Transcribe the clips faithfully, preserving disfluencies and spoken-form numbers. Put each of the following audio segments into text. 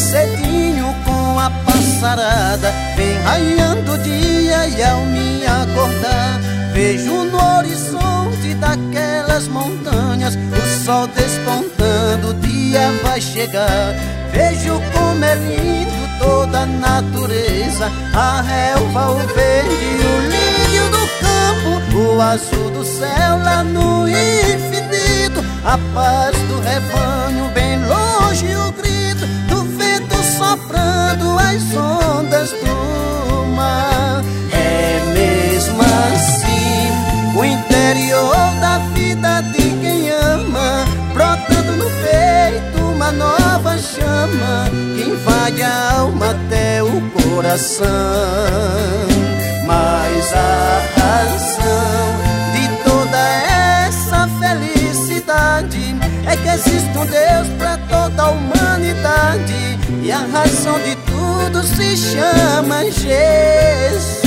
cedinho com a passarada, vem raiando o dia e ao me acordar vejo no horizonte daquelas montanhas o sol despontando, o dia vai chegar. Vejo como é lindo toda a natureza, a relva, o verde, o lírio do campo, o azul do céu lá no infinito, a paz do rebanho bem longe, o grito do vento soprando as ondas do mar. É mesmo assim o interior da vida de quem ama, brotando no peito uma nova chama que invade a alma até o coração. Mas a razão de toda essa felicidade é que existe um Deus para toda a humanidade, e a razão de tudo se chama Jesus.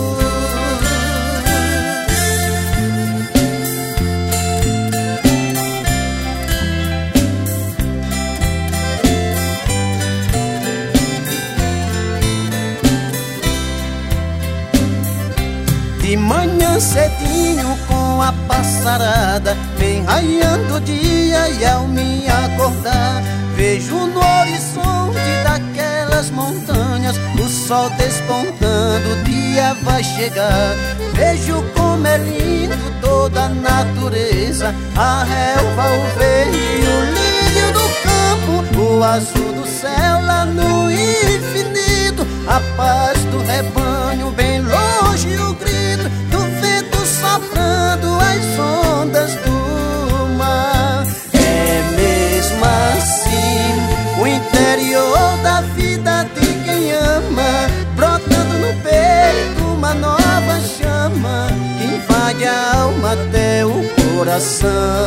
De manhã cedinho com a passarada, vem raiando o dia e ao me acordar vejo no horizonte daquelas montanhas o sol despontando, o dia vai chegar. Vejo como é lindo toda a natureza, a relva, o verde, o lírio do campo, o azul do céu lá no infinito, a paz do rebanho bem longe, o grito do vento soprando as ondas do mar. É mesmo assim o interior da vida de quem ama, brotando no peito uma nova chama que invade a alma até o coração.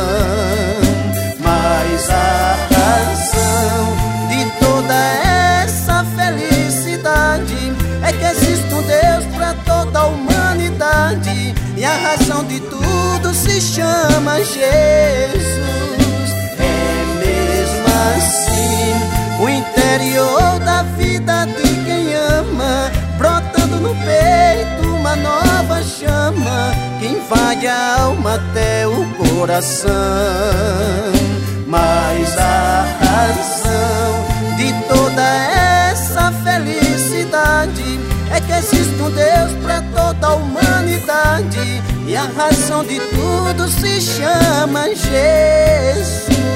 Mas a razão de toda essa felicidade é que existe um Deus para toda a humanidade, e a razão de tudo se chama Jesus. É mesmo assim o interior da vida de quem ama, brotando no peito uma nova chama que invade a alma até o coração. Mas a razão de toda essa felicidade é que existe um Deus para toda a humanidade, e a razão de tudo se chama Jesus.